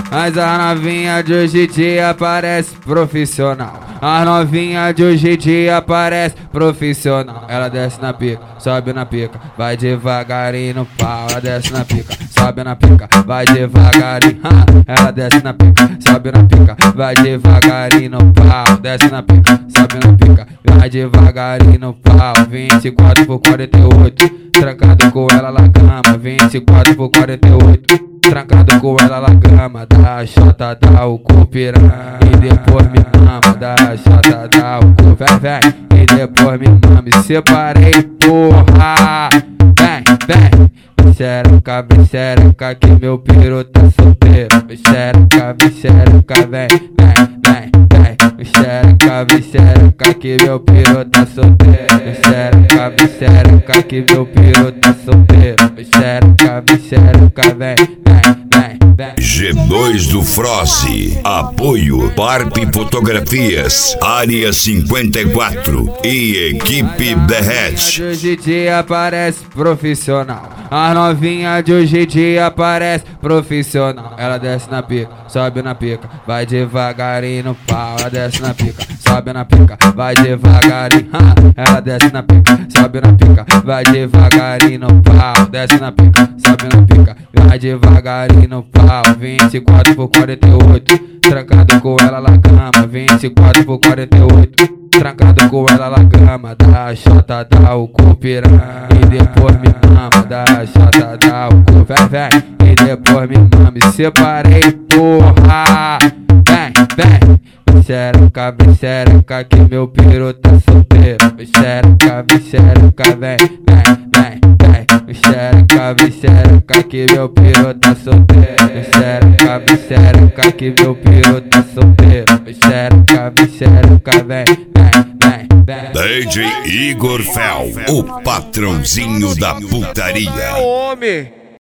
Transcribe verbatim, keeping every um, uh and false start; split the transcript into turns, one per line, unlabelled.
Mas a novinha de hoje em dia parece profissional. A novinha de hoje em dia parece profissional. Ela desce na pica, sobe na pica, vai devagarinho no pau. Ela desce na pica, sobe na pica, vai devagarinho. Ha! Ela desce na pica, sobe na pica, vai devagarinho no pau. Desce na pica, sobe na pica, vai devagarinho no pau. vinte e quatro por quarenta e oito, trancado com ela na cama. vinte e quatro por quarenta e oito, trancado com ela na cama. Dá a chota, dá o cu piranha, e depois me mama. Dá a chota, dá o cu, vem, vem, e depois me mama. Me separei, porra. Vem, vem, xereca, vem xereca, que meu piru tá solteiro. Vem xereca, vem xereca, vem, vem, vem, vem. Xereca, vem xereca, que meu piru tá solteiro. Vem xereca, vem xereca, que meu piru tá solteiro. Vem xereca, vem xereca, vem, vem, vem.
G dois do Froze, apoio Parp Fotografias, Área cinquenta e quatro e Equipe Berret.
Hoje em dia parece profissional. A novinha de hoje em dia parece profissional. Ela desce na pica, sobe na pica, vai devagarinho no pau. Ela desce na pica, sobe na pica, vai devagarinho. Ha! Ela desce na pica, sobe na pica, vai devagarinho no pau. Desce na pica, sobe na pica, vai devagarinho no pau. vinte e quatro por quarenta e oito, trancado com ela na cama. vinte e quatro por quarenta e oito, trancado com ela na cama. Dá a chota, dá o cu piranha, e depois me mama. Dá a chota, dá o cu, vem, vem, e depois me mama. Me separei, porra. Vem, vem, xereca, vem xereca, que meu piru tá solteiro. Vem xereca, vem xereca, vem, vem, vem, vem. Xereca, vem xereca, que meu piru tá solteiro. Vem xereca, vem xereca, que meu piru tá solteiro. Vem xereca, vem xereca, vem, vem, vem.
D J Igor Fel, o patrãozinho da putaria.
Homem.